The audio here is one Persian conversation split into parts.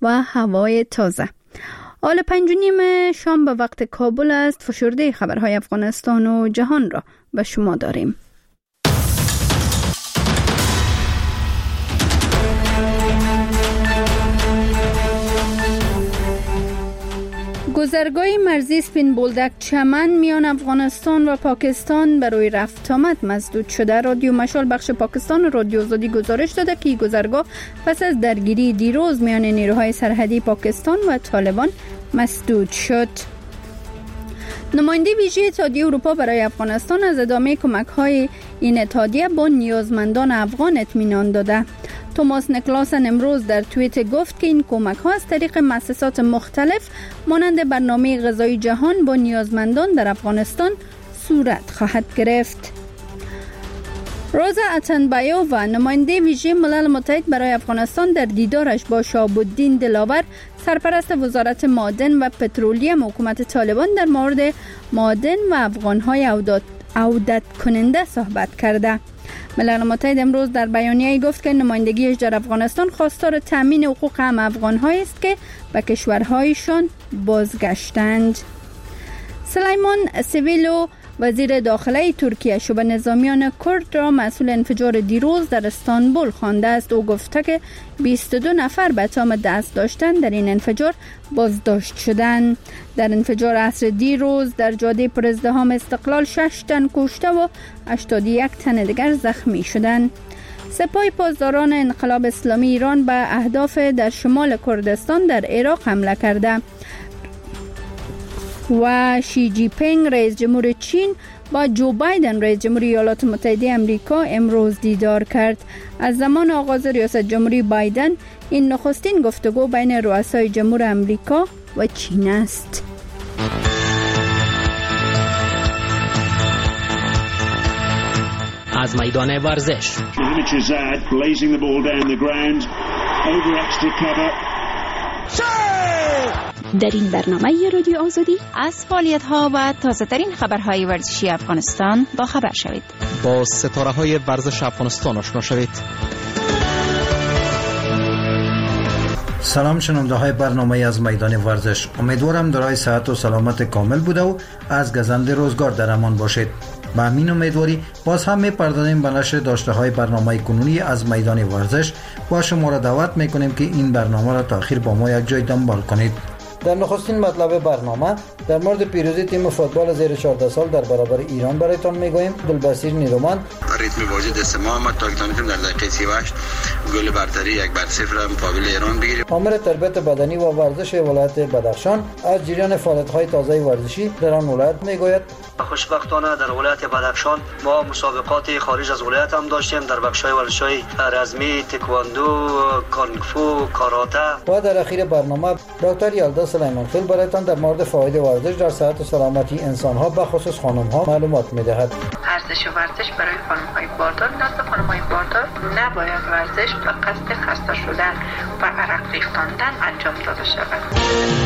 و هوای تازه. حال 5:30 شام به وقت کابل است. فشرده خبرهای افغانستان و جهان را به شما داریم. گذرگاه مرزی سپین بولدک چمن میان افغانستان و پاکستان برای رفت آمد مسدود شده. رادیو مشال بخش پاکستان و رادیو آزادی گزارش داده که این گذرگاه پس از درگیری دیروز میان نیروهای سرحدی پاکستان و طالبان مسدود شد. نماینده ویژه اتحادیه اروپا برای افغانستان از ادامه کمک‌های این اتحادیه با نیازمندان افغان اطمینان داده. توماس نیکلاسن امروز در توییت گفت که این کمک‌ها از طریق مؤسسات مختلف مانند برنامه غذایی جهان با نیازمندان در افغانستان صورت خواهد گرفت. روزا اتنبایووا نماینده ویژه ملل متحد برای افغانستان در دیدارش با شهاب الدین دلاور سرپرست وزارت معادن و پترولیم حکومت طالبان در مورد معادن و افغان‌های عودت کننده صحبت کرده. ملل متحد امروز در بیانیه‌ای گفت که نمایندگیش در افغانستان خواستار تامین حقوق هم افغان‌هایی است که به کشورهایشان بازگشتند. سلیمان سویلو وزیر داخله ترکیه شبه نظامیان کرد را مسئول انفجار دیروز در استانبول خوانده است. او گفته که 22 نفر به اتهام دست داشتن در این انفجار بازداشت شدند. در انفجار عصر دیروز در جاده پر ازدحام استقلال 6 تن کشته و 81 تن دیگر زخمی شدند. سپاه پاسداران انقلاب اسلامی ایران به اهداف در شمال کردستان در عراق حمله کرده و شی جی پینگ رئیس جمهور چین با جو بایدن رئیس جمهوری ایالات متحده آمریکا امروز دیدار کرد. از زمان آغاز ریاست جمهوری بایدن این نخستین گفتگو بین رؤسای جمهور آمریکا و چین است. از میدان ورزش در این برنامه رادیو آزادی از فعالیت‌ها و تازه‌ترین خبرهای ورزشی افغانستان با خبر شوید. با ستاره‌های ورزش افغانستان آشنا شوید. سلام شنونده‌های برنامه از میدان ورزش. امیدوارم دارای صحت و سلامت کامل بوده و از گزند روزگار در امان باشید. با همین امیدواری باز هم می‌پردازیم به نشر داشته‌های برنامه کنونی از میدان ورزش. با شما را دعوت می‌کنیم که این برنامه را تا آخر با ما یک جای دنبال کنید. در نخستین مطلب برنامه در مورد پیروزی تیم فوتبال زیر 14 سال در برابر ایران برایتان میگوییم. دلبصیر نیرومند ریتم بازی دست ما آمد تا که تونستیم در دقیقه 38 گل برتری 1-0 مقابل ایران بگیریم. آمر تربیت بدنی و ورزش ولایت بدخشان از جریان فعالیت‌های تازه ورزشی در آن ولایت میگوید. خوشبختانه در ولایت بدخشان ما مسابقات خارج از ولایت هم داشتیم در بخش‌های ورزش‌های رزمی، تکواندو، کانگ فو، کاراته. و در اخیر برنامه دکتر یلدا سلیمان خیل برایتان در مورد فواید ورزش در صحت و سلامتی انسان‌ها به خصوص خانم‌ها معلومات می‌دهد. ورزش برای خانم‌های باردار، نزد خانم‌های باردار نباید ورزش به قصد خسته شدن و عرق ریختاندن انجام داده شود.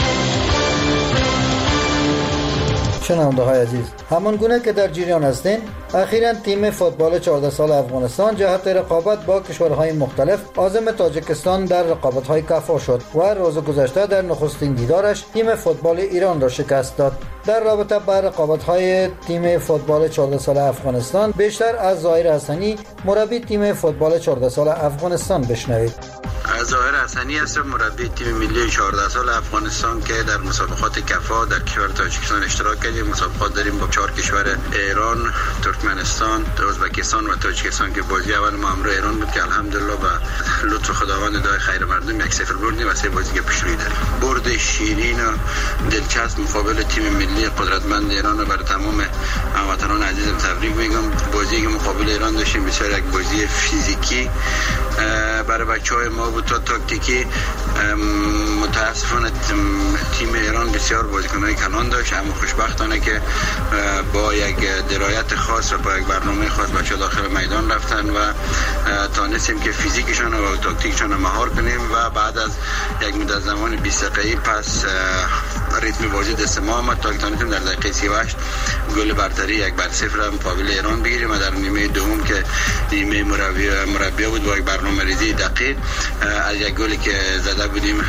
شنونده‌های عزیز، همان گونه که در جریان هستین، اخیراً تیم فوتبال 14 سال افغانستان جهت رقابت با کشورهای مختلف عازم تاجیکستان در رقابت‌های کافا شد و روز گذشته در نخستین دیدارش تیم فوتبال ایران را شکست داد. در رابطه با رقابت‌های تیم فوتبال 14 سال افغانستان بیشتر از ظاهر حسنی مربی تیم فوتبال 14 سال افغانستان بشنوید. ظاهر حسنی است مربی تیم ملی 14 سال افغانستان که در مسابقات کفا در کشور تاجیکستان اشتراک کردیم. مسابقات داریم با 4 کشور ایران، ترکمنستان، ازبکستان و تاجیکستان که بازی اول ما همراه ایران بود که الحمدلله با لطف خداوند دعای خیر مردم 1-0 بردیم و 3 بازی که پیش روی داریم. برد شیرین و دلچسب مقابل تیم ملی قدرتمند ایران و برای تمام هموطنان عزیزم تبریک میگم. بازی که مقابل ایران داشتیم بسیار یک بازی فیزیکی برای بچه‌های ما بود تا تاکتیکی. متاسفانه تیم ایران بسیار بازیکن‌های کلان داشت، اما خوشبختانه که با یک درایت خاص و با یک برنامه خاص بچه‌ها داخل میدان رفتن و تانستیم که فیزیکشان و تاکتیکشان رو مهار کنیم و بعد از یک مدت زمان 20 دقیقه پس ریتم بازی دست ما آمد تا که تانستیم در دقیقه 38 گل برتری 1-0 مقابل ایران بگیریم و در نیمه دوم که نیمه مربی بود با یک برنامه ریزی دقیق از یک گلی که زده بودیم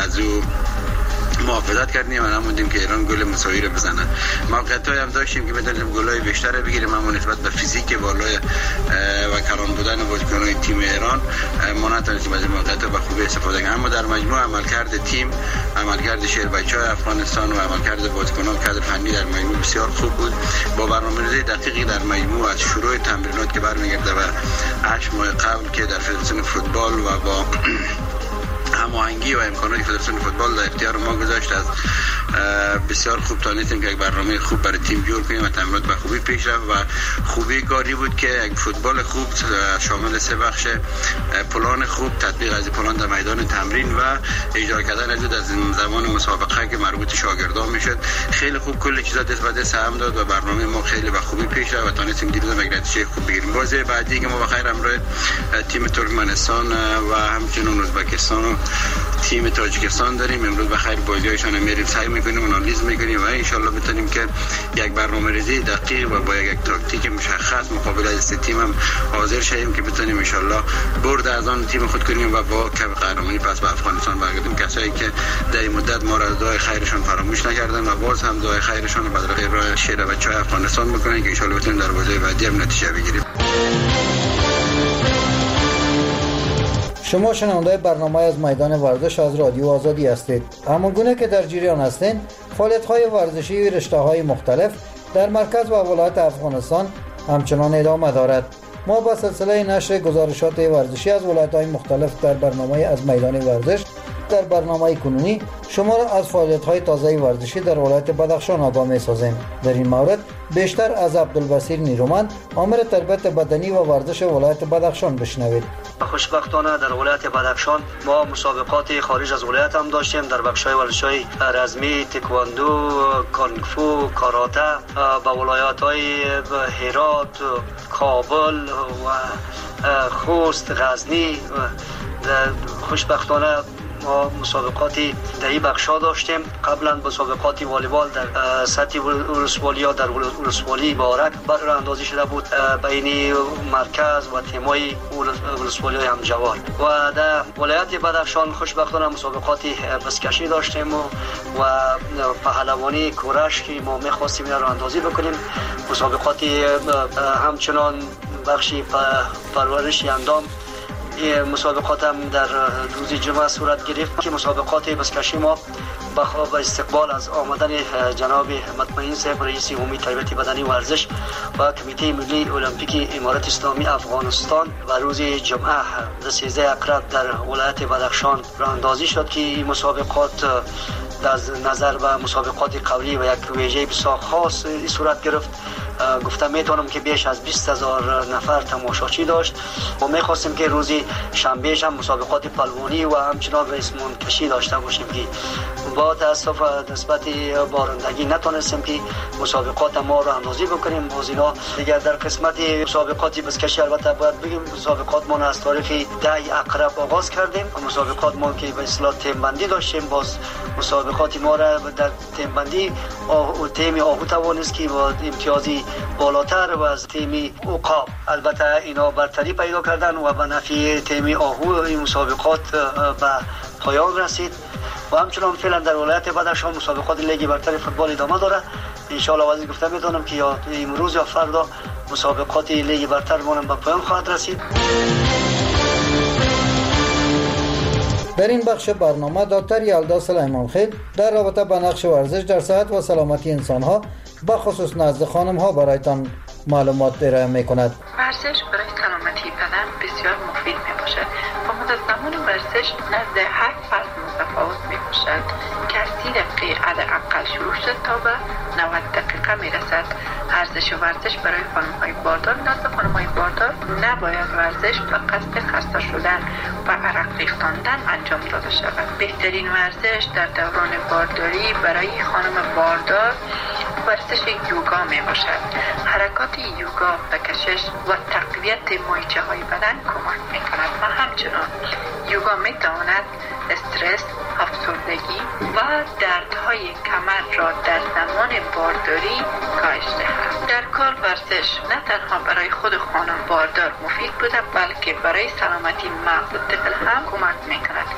از او محافظت کردیم و نموندیم که ایران گل مساوی رو بزنه. موقعیت‌های هم داشتیم که بدونیم گل‌های بیشتر بگیریم، اما نسبت به فیزیک بالای و کلان بودن بازیکن‌های تیم ایران ما نتونستیم از این موقعیت‌ها به خوبی استفاده کنیم. اما در مجموع عملکرد تیم، عملکرد شهر بچه‌های افغانستان و عملکرد بازیکنان کادر فنی در مجموع بسیار خوب بود. با برنامه‌ریزی دقیقی در مجموع از شروع تمرینات که برمیگرده و 8 ماه قبل که در فدراسیون فوتبال و با هماهنگی و امکانات فدراسیون فوتبال در اختیار ما گذاشت، از بسیار خوب تونستیم که یک برنامه خوب برای تیم جور کنیم و تمرینات به خوبی پیش رفت و خوبی کاری بود که یک فوتبال خوب شامل 3 بخش پلان خوب، تطبیق از پلان در میدان تمرین و اجرا کردن از زمان مسابقه که مربوط شاگردان میشد. خیلی خوب کل چیزا دست به دست هم داد و برنامه ما خیلی به خوبی پیش رفت و تونستیم دیروز نتیجه خوب بگیریم. بازی بعدی که ما بخیر همراه تیم ترکمنستان و همچنین ازبکستان و تیم تاجیکستان داریم. امروز بخیر بازی‌هایشان میریم سعی میکنیم آنالیز میکنیم و ان شاءالله بتونیم که یک برنامه‌ریزی دقیق و با یک تاکتیک مشخص مقابل از تیم هم حاضر شویم که بتونیم ان شاءالله برد از آن تیم خود کنیم و با کپ قهرمانی پس به افغانستان برگردیم. کسایی که در این مدت ما را دعای خیرشان فراموش نکردن و باز هم دعای خیرشان رو برای راه شهر بچه‌های افغانستان بکنن که ان شاءالله بتونیم در بازی بعدی هم نتیجه بگیریم. شما شنونده برنامه از میدان ورزش از رادیو آزادی هستید. همانگونه که در جریان هستین، فعالیت‌های ورزشی و رشته‌های مختلف در مرکز و ولایت افغانستان همچنان ادامه دارد. ما با سلسله نشر گزارشات ورزشی از ولایت‌های مختلف در برنامه از میدان ورزش در برنامه کنونی شما را از فعالیت‌های تازه ورزشی در ولایت بدخشان آگاه می‌سازیم. در این مورد بیشتر از عبدالبصیر نیرومند، آمر تربیت بدنی و ورزش ولایت بدخشان بشنوید. خوشبختانه در ولایت بدخشان ما مسابقات خارج از ولایت هم داشتیم در بخش‌های ورزش‌های رزمی، تکواندو، کانگ فو، کاراته با ولایت‌های هرات، کابل و خوست، غزنی. خوشبختانه ما مسابقاتی در این بخش‌ها داشتیم. قبلا مسابقات والیبال در سطح ولسوالی یا در ولسوالی بارک براندازی شده بود بین مرکز و تیم‌های ولسوالی همجوار. و در ولایت بدخشان خوشبختانه مسابقات بسکشی داشتیم و پهلوانی کورش که ما می‌خواستیم اینا رو اندازی بکنیم. مسابقات همچنان بخشی پرورش اندام مسابقات هم در روز جمعه صورت گرفت که مسابقات بسکشی ما با استقبال از آمدن جناب مطمئن صاحب رئیس عمومی تربیت بدنی و ورزش و کمیته ملی المپیک امارت اسلامی افغانستان و روز جمعه 13 اکرد در ولایت بدخشان راه اندازی شد که این مسابقات در نظر و مسابقات قبلی و یک ویژه بسیار خاص صورت گرفت. گفتم میتونم که بیش از 20,000 نفر تماشاچی داشت. ما میخواستیم که روزی شنبه هم مسابقات پلوانی و همچنان ریسمان کشی داشته باشیم که با تاسف نسبت بارندگی نتونستیم که مسابقات ما رو اندازی بکنیم. باز اینا دیگر در قسمت مسابقات بسکشی البته باید بگیم مسابقات ما از تاریخ 10 اکرد آغاز کردیم. مسابقات ما که به اصطلاح تیم بندی داشتیم، باز مسابقات ما را در تیم بندی تیم آهو توانست که با امتیازی بالاتر و از تیم عقاب البته اینا برتری پیدا کردن و به نفع تیم آهو این مسابقات به پایان رسید. و همچنان فعلا در ولایت بدخشان مسابقات لیگ برتر فوتبال ادامه داره. ان شاء الله واسه گفتم میتونم که یا امروز یا فردا مسابقات لیگ برتر مونم به پایان خواهد رسید. در این بخش برنامه دکتر یلدا سلیمانخیل در رابطه با نقش ورزش در صحت و سلامتی انسان‌ها به خصوص نزد خانم‌ها برایتان معلومات ارائه می‌کند. ورزش برای سلامتی بدن بسیار مفید میباشد. با مدت زمان ورزش نزد هر فرد متفاوت میباشد که از 30 دقیقه حداقل شروع شد تا به 90 دقیقه میرسد. ارزش ورزش برای خانم‌های باردار نزد خانم‌های باردار نباید ورزش به قصد خسته شدن و عرق ریختاندن انجام داده شود. بهترین ورزش در دوران بارداری برای خانم باردار ورزش یوگا می باشد. حرکات یوگا به کشش و تقویت مایچه‌های بدن کمک می کند و همچنان یوگا می تواند استرس، افسردگی و دردهای کمر را در زمان بارداری کاهش دهد. در کار ورزش نه تنها برای خود خانم باردار مفید بوده بلکه برای سلامتی مغز و طفل هم کمک می کند. در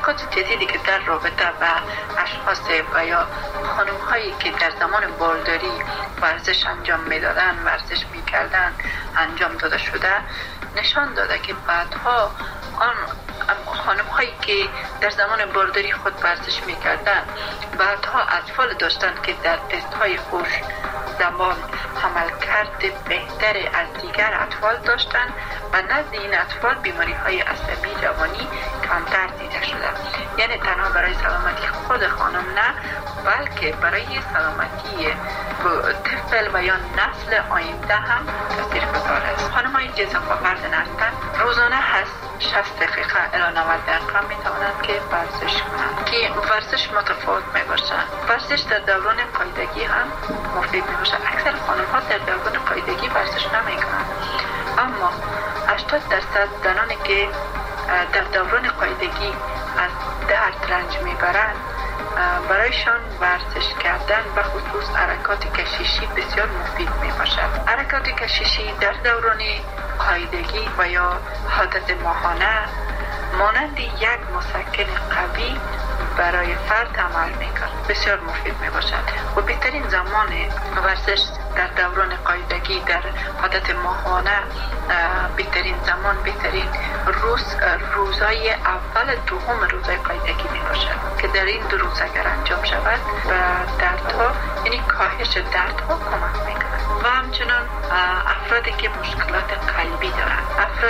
تحقیقات جدیدی که در رابطه با اشخاص و یا خانم هایی که در زمان بالداری ورزش انجام میدادن، ورزش میکردن انجام داده شده، نشان داده که بعدها آن خانم هایی که در زمان بارداری خود ورزش میکردن بعدها اطفال داشتن که در تست های هوش زبان عملکرد بهتر از دیگر اطفال داشتن و نزد این اطفال بیماری های عصبی جوانی کمتر دیده شده. یعنی تنها برای سلامتی خود خانم نه، بلکه برای سلامتی طفل و یا نسل آینده هم تاثیرگذار است. خانم‌های که اضافه‌وزن هستند روزانه 60 دقیقه الی 90 دقیقه میتوانند که ورزش کنند که ورزش متفاوت میباشد. ورزش در دوران قاعدگی هم مفید میباشد. اکثر خانم‌ها در دوران قاعدگی ورزش نمیکنند، اما 80% زنانی که در دوران قاعدگی از درد رنج میبرند برایشان ورزش کردن و خصوص حرکات کششی بسیار مفید می باشد. حرکات کششی در دوران قاعدگی و یا حالت ماهانه مانند یک مسکن قوی برای فرد عمل می کند، بسیار مفید می باشد و بهترین زمان ورزش در دوران قاعدگی در حالت ماهانه بهترین زمان، بهترین روزای اول دوم روزای قاعدگی می باشد که در این 2 روز اگر انجام شود و دردها، یعنی کاهش دردها کمک می کند. و همچنان افرادی که مشکلات قلبی دارند،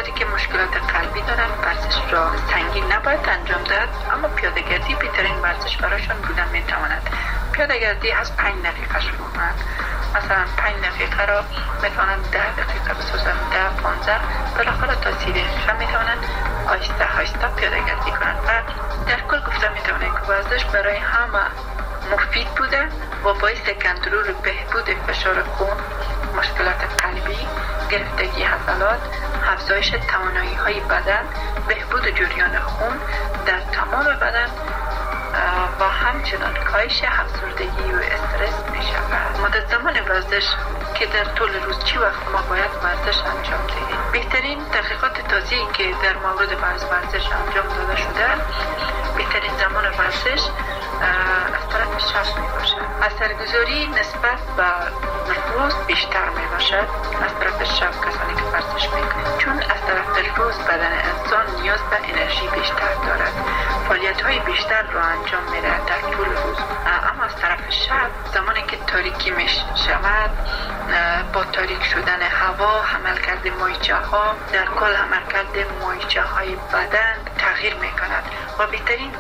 ورزش را سنگین نباید انجام داد، اما پیاده‌گردی بهترین ورزش برایشان بودن می تواند. پیاده‌گردی از 5 دقیقه شروع کنند، مثلا 5 دقیقه را میتوانند 10 دقیقه بسازند، 10-15 بالاخره تا 30 دقیقه میتوانند آهسته پیاده‌گردی کنند. و در کل گفته میتوانند که ورزش برای همه مفید بوده و باعث کنترل بهبود فشار خون، مشکلات قلبی، گرفتگی عضلات، افزایش توانایی های بدن، بهبود جریان خون در تمام بدن و همچنان کاهش افسردگی و استرس می شود. مدت زمان ورزش که در طول روز چی وقت ما باید ورزش انجام دهیم؟ بهترین تحقیقات تازه‌ای که در مورد ورزش انجام داده شده، بهترین زمان ورزش از طرف شب می باشد. اثرگذاری نسبت به روز بیشتر می باشد از طرف شب کسانی که ورزش می کنند، چون از طرف روز بدن انسان نیاز به انرژی بیشتر دارد، فعالیت های بیشتر را انجام می دهد در طول روز. اما از طرف شب زمانی که تاریکی می شود، با تاریک شدن هوا، عملکرد مایچه ها، در کل عملکرد مایچه های بدن تغییر می کند و بهترین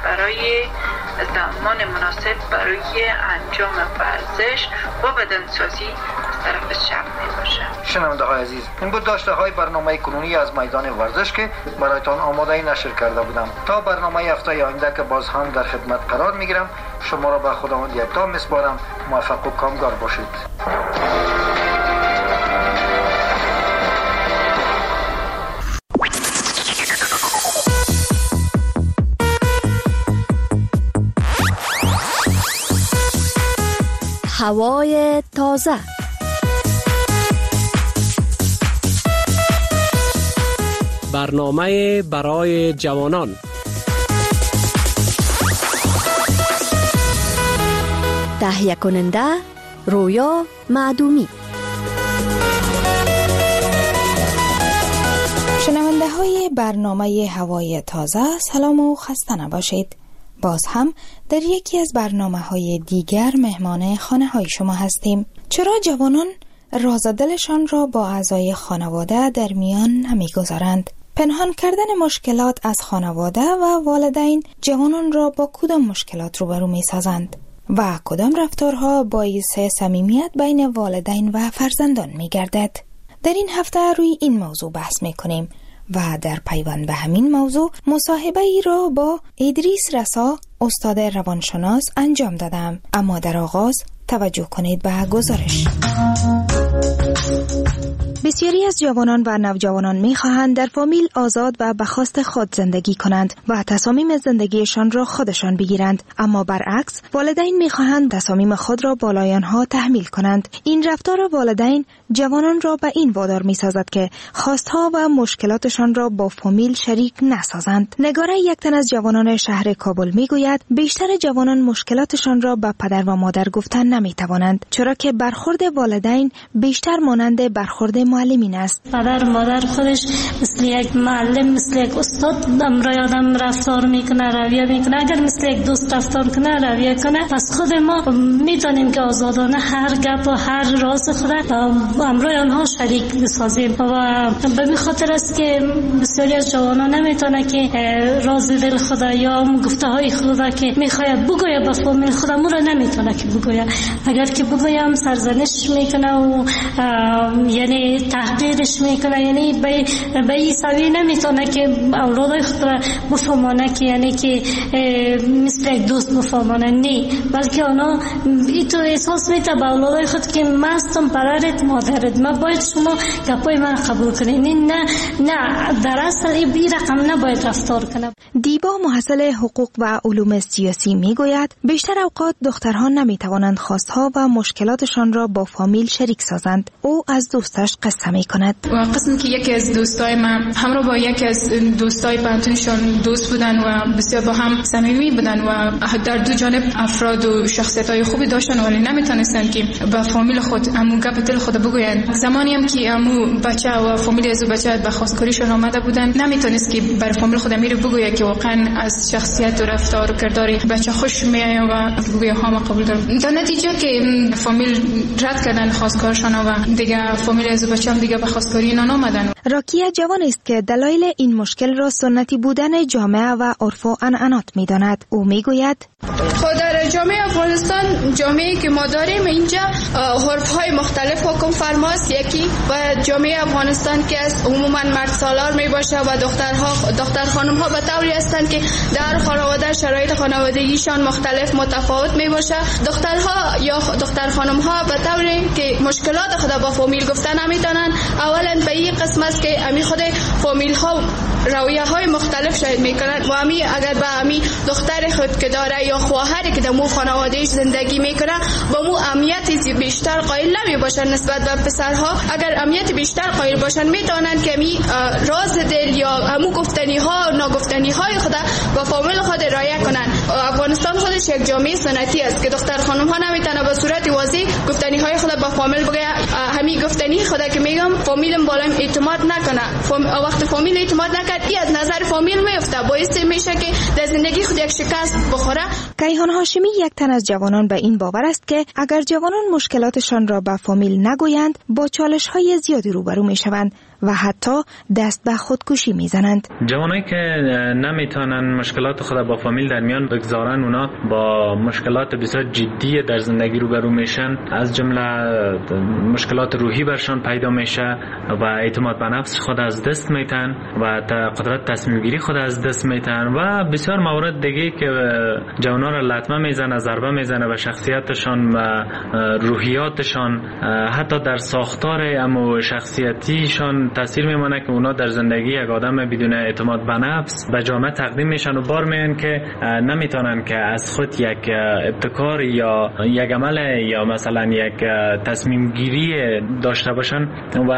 زمان مناسب برای انجام ورزش و بدنسازی از طرف شب می باشد. شنونده های عزیز، این بود داشته های برنامه کنونی از میدان ورزش که برایتان آماده نشر کرده بودم. تا برنامه هفته آینده که باز هم در خدمت قرار می گیرم، شما را به خداوند یکتا میسپارم. موفق و کامگار باشید. هوای تازه، برنامه برای جوانان، تهیه کننده رویا معدومی. شنونده های برنامه هوای تازه، سلام و خسته نباشید. باز هم در یکی از برنامه‌های دیگر مهمان خانه‌های شما هستیم. چرا جوانان راز دلشان را با اعضای خانواده در میان نمی‌گذارند؟ پنهان کردن مشکلات از خانواده و والدین جوانان را با کدام مشکلات روبرو می‌سازند و کدام رفتارها باعث صمیمیت بین والدین و فرزندان می‌گردد؟ در این هفته روی این موضوع بحث می‌کنیم و در پیوند به همین موضوع مصاحبه ای را با ادریس رسا، استاد روانشناس انجام دادم. اما در آغاز توجه کنید به گزارش. بسیاری از جوانان و نوجوانان می‌خواهند در فامیل آزاد و به خواست خود زندگی کنند و تصامیم زندگیشان را خودشان بگیرند، اما برعکس والدین می‌خواهند تصامیم خود را بالای آنها تحمیل کنند. این رفتار والدین جوانان را به این وادار می‌سازد که خواستها و مشکلاتشان را با فامیل شریک نسازند. نگاره یک تن از جوانان شهر کابل می‌گوید بیشتر جوانان مشکلاتشان را به پدر و مادر گفتن نمی‌توانند، چرا که برخورد والدین بیشتر مانند برخورد معلمین است. پدر و مادر خودش مثل یک معلم، مثل یک استاد برای آدم رفتار میکنه، رویه میکنه. اگر مثل یک دوست رفتار کنه، رویه کنه، پس خود ما میتونیم که آزادانه هر گپ و هر راز خود امروی آنها شریک بسازیم. و به این خاطر است که بسیاری از جوانان نمیتونه که راز دل خود یا گفته های خود که میخواد بگوید به فامیل خود را نمیتونه که بگوید. اگر که بگویم سرزنش میکنه و یعنی تحقیرش میکنه، یعنی به این سوی نمیتونه که اولادای خود را بفهمانه که یعنی که مثل یک دوست بفهمانه، نه، بلکه اونا این تو احساس میته به اولادای خود که مستم پدرت مادرت، ما باید شما گپای من قبول کنید. نه در اصل این رقم نباید رفتار کنه. دیبا محصل حقوق و علوم سیاسی میگوید بیشتر اوقات دخترها نمیتوانند خواستها و مشکلاتشان را با فامیل شریک سازند. او از دوستش قصه میکند. قسم که یکی از دوستای من همراه با یکی از دوستای پانتونشون دوست بودن و بسیار با هم صمیمی بودن و در دو جانب افراد و شخصیت‌های خوبی داشتن، ولی نمیتونستن که با فامیل خود امو گپ دل خود بگویند. زمانی هم که امو بچه و فامیل از بچه به خواستگاریشون آمده بودن، نمیتونست که بر فامیل خود میره بگوید که واقعا از شخصیت و رفتار و کردار بچه خوش میاد و بگوید ها ما قبول دارم. در نتیجه که فامیل رد کردن خواستگارشون و دیگه فامیل از بچه هم دیگه به خواستگاری نامدن. راکیه جوان است که دلایل این مشکل را سنتی بودن جامعه و عرف و عنعنات می‌داند. او میگوید در جامعه افغانستان، جامعه‌ای که ما داریم اینجا عرف‌های مختلف حکم فرماست. یکی و جامعه افغانستان که از عموما مرد سالار میباشه و دختر خانم‌ها به طوری هستند که در خانواده شرایط خانوادگیشان مختلف متفاوت میباشه. دخترها یا دختر خانم‌ها به طوری که مشکلات خود با فامیل گفتن نمیتونن. اولا به این قسم است که امی خود فامیل ها رویه‌های مختلف شاید میکنن و امی اگر به امی دختر خود که داره یا خواهری که در مو خانوادهش زندگی میکنه با مو اهمیت بیشتر قائل نمیباشن نسبت به پسرها. اگر اهمیت بیشتر قائل باشن میتونن که امی راز دل یا همو گفتنی ها ناگفتنی های خود با فامیل خود رعایت کنن. افغانستان خودش یک جامعه سنتی است که دختر خانم ها نمیتونه به صورت واضح گفتنی های خود با فامیل بگه. همین گفتنی خود که میگم فامیلم بالایم اعتماد نکنه. وقت فامیل اعتماد نکرد ای از نظر فامیل میفته، باعث میشه که در زندگی خود یک شکست بخوره. کیهان هاشمی یک تن از جوانان به این باور است که اگر جوانان مشکلاتشان را به فامیل نگویند با چالش‌های زیادی روبرو میشوند و حتی دست به خودکشی میزنند. جوانایی که نمیتونن مشکلات خود با فامیل در میان بگذارن، اونا با مشکلات بسیار جدی در زندگی روبرو میشن، از جمله مشکلات روحی برشان پیدا میشه و اعتماد به نفس خود از دست میتن و قدرت تصمیم گیری خود از دست میتن و بسیار موارد دیگه که جوانا را لطمه میزنه، ضربه میزنه به شخصیتشان و روحیاتشان، حتی در ساختار اما شخصیتیشان تاثیر میمونه که اونا در زندگی یک آدم بدون اعتماد به نفس به جامعه تقدیم میشن و بار میان که نمیتونن که از خود یک ابتکار یا یک عمل یا مثلا یک تصمیم گیری داشته باشن و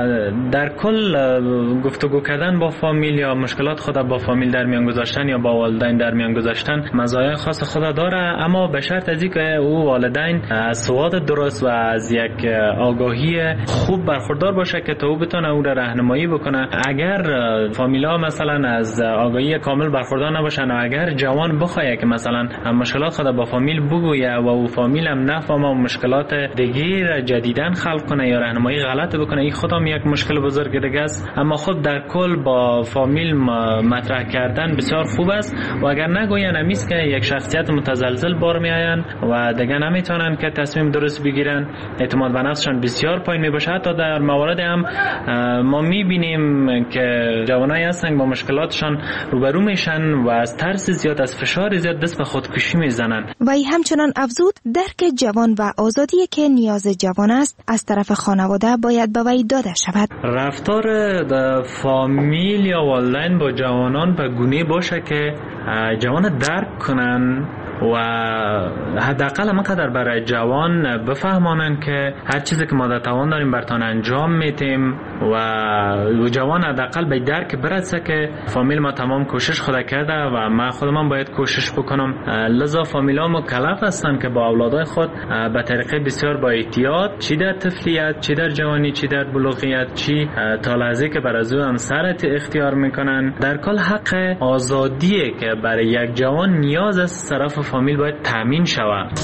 در کل گفتگو کردن با فامیل یا مشکلات خود با فامیل در میان گذاشتن یا با والدین در میان گذاشتن مزایای خاص خود داره، اما به شرط از اینکه او والدین از سواد درست و از یک آگاهی خوب برخوردار باشه که تا او بتونه او را راهنمایی بکنه. اگر فامیلا مثلا از آگاهی کامل برخوردار نباشن و اگر جوان بخواد که مثلا مشکلات خود با فامیل بگویه و او فامیل هم نفهمه و مشکلات دیگه را جدیدن خلق کنه یا راهنمایی غلط بکنه، این خودم یک مشکل بزرگ دیگه است. اما خود در کل با فامیل مطرح کردن بسیار خوب است و اگر نگوین امیست که یک شخصیت متزلزل بار میآیند و دیگه نمیتونن که تصمیم درست بگیرن، اعتماد به نفسشان بسیار پایین میباشه. حتی در موارد هم ما میبینیم که جوانایی هستن با مشکلاتشان روبرو میشن و از ترس زیاد، از فشار زیاد دست به خودکشی میزنن. و همچنان افزود درک جوان و آزادی که نیاز جوان است از طرف طرف خانواده باید به وی داده شود؟ رفتار فامیل یا والدین با جوانان به گونه باشه که جوان درک کنن و حداقل همانقدر برای جوان بفهمانن که هر چیزی که ما در توان داریم برتان انجام میتیم و جوان حداقل به درک برسه که فامیل ما تمام کوشش خود کرده و ما خودم باید کوشش بکنم. لذا فامیل ها مکلف هستن که با اولادای خود به طریقه بسیار با احتیاط، چی در طفلیت، چی در جوانی، چی در بلوغیت، چی تا لحظه که بر از او همسرت اختیار میکنن، در کل حق آزادیه که برای یک جوان نیاز از طرف فامیل باید تامین شود.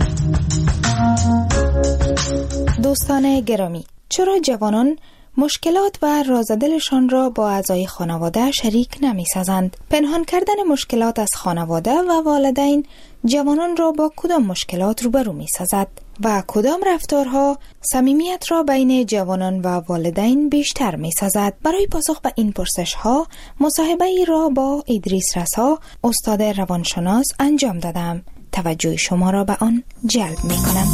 دوستان گرامی، چرا جوانان مشکلات و رازدلشان را با اعضای خانواده شریک نمی سازند؟ پنهان کردن مشکلات از خانواده و والدین جوانان را با کدام مشکلات روبرو می سازد و کدام رفتارها صمیمیت را بین جوانان و والدین بیشتر می سازد؟ برای پاسخ به این پرسش ها مصاحبه ای را با ادریس رسا، استاد روانشناس انجام دادم. توجه شما را به آن جلب می کنم.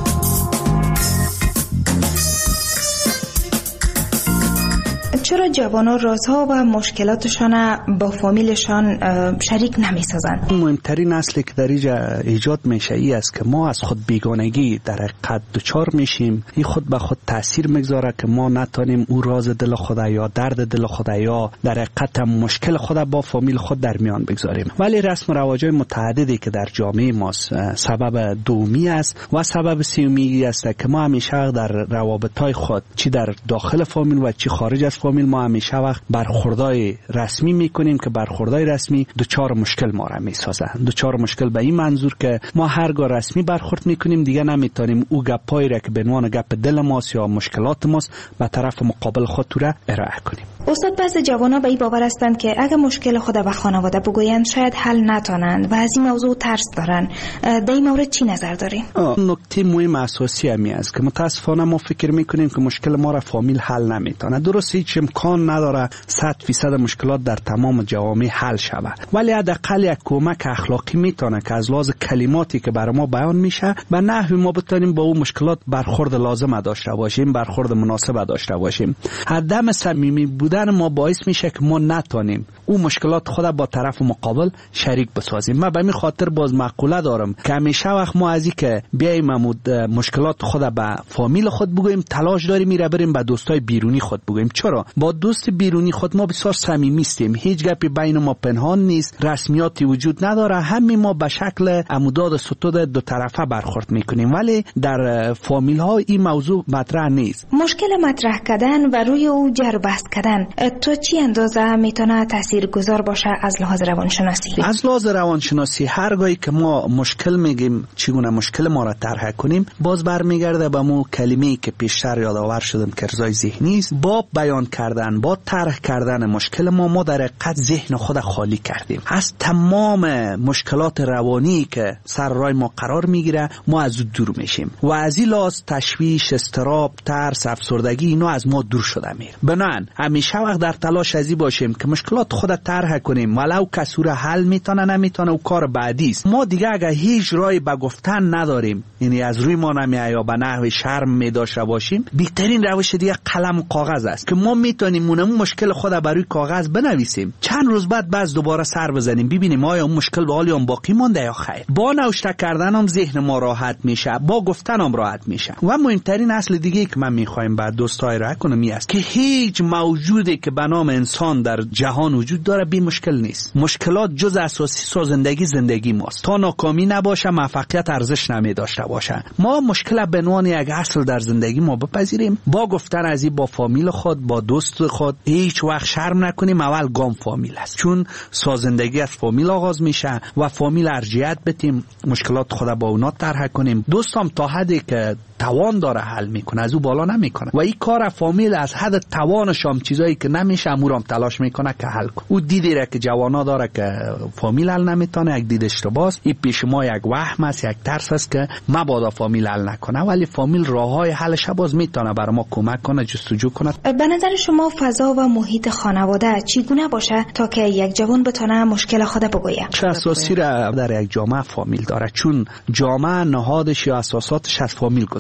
چرا جوانان رازها و مشکلاتشان با فامیلشان شریک نمی سازند؟ مهمترین اصلی که در اینجا ایجاد میشه ای است که ما از خود بیگانگی در حقیقت دچار میشیم. این خود به خود تاثیر میگذاره که ما نتونیم او راز دل خود یا درد دل خود یا در حقیقت مشکل خود با فامیل خود در میان بگذاریم. ولی رسم و رواج‌های متعددی که در جامعه ما سبب دومی است و سبب سومی است که ما همیشه در روابط‌های خود چی در داخل فامیل و چی خارج از فامیل ما همیشه وقت برخوردای رسمی میکنیم که برخوردای رسمی دوچار مشکل ما را میسازه. دوچار مشکل به این منظور که ما هرگاه رسمی برخورد میکنیم دیگه نمیتونیم او گپایی را که به عنوان گپ دل ماست یا مشکلات ماست به طرف مقابل خود را ارائه کنیم. استاد، بعضی جوانا به این باور هستند که اگه مشکل خود به خانواده بگویند شاید حل نتونند و از این موضوع ترس دارن. در این مورد چی نظر دارین؟ نکته مهم اساسی همی است که متاسفانه ما فکر میکنیم که مشکل ما را فامیل حل نمیتونه. درست هیچ امکان نداره 100% مشکلات در تمام جوامع حل شود، ولی حداقل یک کمک اخلاقی میتونه که از لحاظ کلماتی که برای ما بیان میشه به نحوی ما بتونیم با اون مشکلات برخورد لازم داشته باشیم، برخورد مناسب داشته باشیم. عدم صمیمی بودن ما باعث میشه که ما نتونیم اون مشکلات خود با طرف مقابل شریک بسازیم. من به این خاطر باز مقوله دارم که همیشه وقت ما از این که بیایم مشکلات خود به فامیل خود بگوییم تلاش داریم میره بریم به دوستای بیرونی خود بگوییم. چرا؟ با دوست بیرونی خود ما بسیار صمیمی هستیم، هیچ گپی بین ما پنهان نیست، رسمیاتی وجود نداره، همه ما به شکل عموداد ستود دو طرفه برخورد میکنیم، ولی در فامیل ها این موضوع مطرح نیست. مشکل مطرح کردن و روی او جر و بحث کردن تو چی اندازه میتونه تاثیرگذار باشه از لحاظ روانشناسی؟ از لحاظ روانشناسی هرگاهی که ما مشکل میگیم چگونه مشکل ما را طرح کنیم باز برمیگرده به مو کلمه‌ای که پیشتر یادآور شدم که ارضای ذهنی است. با بیان کردن، با طرح کردن مشکل ما در حقیقت ذهن خود خالی کردیم از تمام مشکلات روانی که سر راه ما قرار میگیره. ما از دور میشیم و از این لحاظ تشویش، اضطراب، ترس، افسردگی اینا از ما دور شده میره. بنابراین همیشه وقت در تلاش ازی باشیم که مشکلات خود طرح کنیم، ولو کسی را حل میتونه نمیتونه او کار بعدی است. ما دیگه اگه هیچ راهی به گفتن نداریم، یعنی از روی ما نمیاد یا به نحو شرم میداشته باشیم، بهترین روش دیگه قلم و کاغذ است که ما میتونیم اون مشکل خود بر روی کاغذ بنویسیم، چند روز بعد باز دوباره سر بزنیم ببینیم آیا اون مشکل به حال باقی مونده یا خیر. با نوشته کردن هم ذهن ما راحت میشه، با گفتن هم راحت میشه. و مهمترین اصل دیگه که من میخوایم بعد دوستای را کنم این است که هیچ موجودی که به نام انسان در جهان وجود داره بی مشکل نیست. مشکلات جز اساسی سازندگی زندگی ماست. تا ناکامی نباشه موفقیت ارزش نمیداشته باشه. ما مشکل به عنوان یک اصل در زندگی ما بپذیریم، با گفتن از این با فامیل خود، با دوست خود هیچ وقت شرم نکنیم. اول گام فامیل است، چون سازندگی از فامیل آغاز میشه و فامیل ارجحیت بدیم، مشکلات خود با اونا طرح کنیم. دوستم تا حدی که توان داره حل میکنه، از او بالا نمیکنه و این کار فامیل از حد توانش هم چیزایی که نمیشه امورم تلاش میکنه که حل کنه. او دیدی را که جوانا داره که فامیل حل نمیتونه، یک دید اشتباهه. این پیش ما یک وهم است، یک ترس است که مبادا فامیل حل نکنه، ولی فامیل راههای حلش باز میتونه برای ما کمک کنه، جستجو کنه. به نظر شما فضا و محیط خانواده چگونه باشه تا که یک جوان بتونه مشکل خود بگویه؟ چه اساسی را در یک جامعه فامیل داره، چون جامعه نهادش یا اساساتش از فامیل گذاشته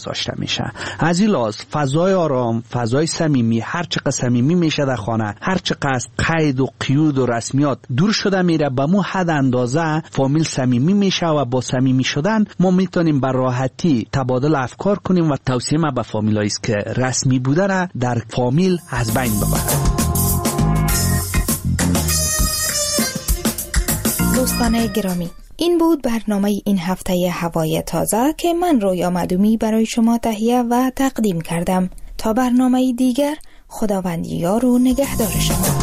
گذاشته میشه. از این لحاظ فضای آرام، فضای صمیمی، هر چقدر صمیمی میشه در خانه، هر چقدر قید و قیود و رسمیات دور شده میره، به مو حد اندازه فامیل صمیمی میشه و با صمیمی شدن ما میتونیم به راحتی تبادل افکار کنیم و توصیه ما به فامیلایی است که رسمی بودن در فامیل از بین ببرند. دوستان گرامی، این بود برنامه این هفته هوای تازه که من رویا مدومی برای شما تهیه و تقدیم کردم. تا برنامه دیگر، خداوند یار و نگهدار شما.